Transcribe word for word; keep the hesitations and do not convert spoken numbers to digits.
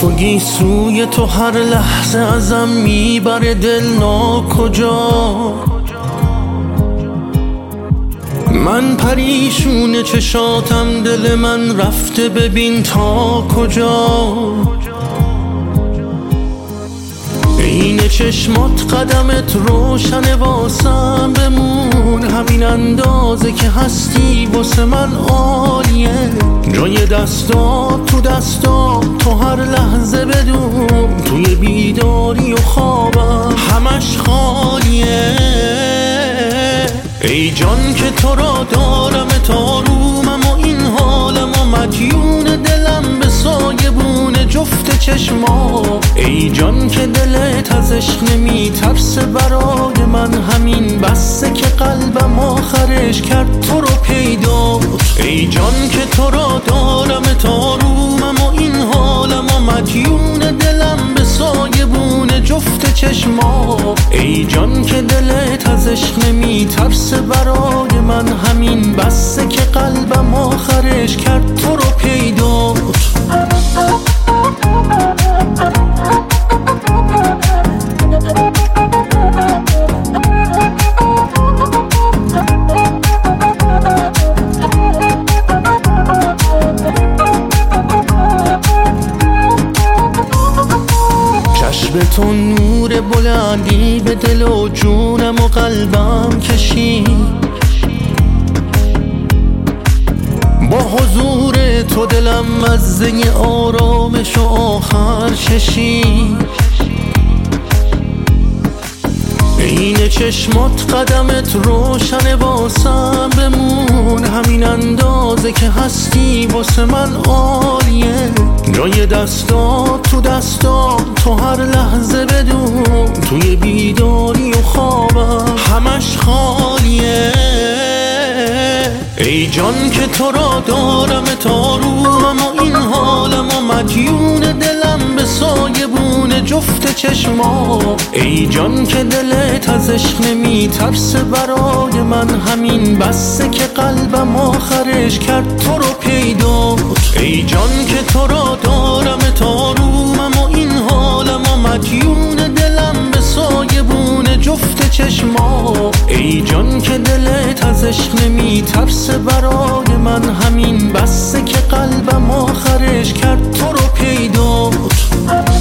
تو گیسوی تو هر لحظه ازم میبره دل ناکجا. من پریشون چشاتم دل من رفته ببین تا کجا. این چشمات قدمت روشن واسم بمون، همین اندازه که هستی واسه من عالیه. جای دستات تو دستات تو هر لحظه بدون، توی بیداری و خوابم همش خالیه. ای جان که تو را دارم تا رومم و این حالم و مدیون دلم به سایبون جفت چشما. ای جان که دلت از عشق نمی ترسه برای من، همین بسه که قلبم آخرش کرد تو رو پیدا. ای جان که تو را دارم تا رومم و این حالم و مدیون دلم به سایبون جفت چشما. ای جان که دلت از عشق نمی ترسه برای من، همین بسه که قلبم آخرش کرد تو رو پیدا. چشم تو نور بلندی به دل و جونم و قلبم کشید. با حضور تو دلم مزه آرامش و آخر چشید. این چشمات قدمت روشن واسم بمون، همین اندازه که هستی واسه من عالیه. جای دستات تو دستات تو هر لحظه بدون، توی بیداری و خوابم همش خالیه. ای جان که تو را دارم تا رومم و این حالم و مدیون دلم به سایبون جفت چشما. ای جان که دلت از عشق نمی ترسه برای من، همین بسه که قلبم آخرش کرد تو رو پیدا. ای جان که تو را دارم تا رومم و این حالم و مدیون دلم به سایبون جفت چشما. ای جان که دلت از عشق نمی ترسه برای من، همین بسه که قلبم آخرش کرد تو رو پیدا.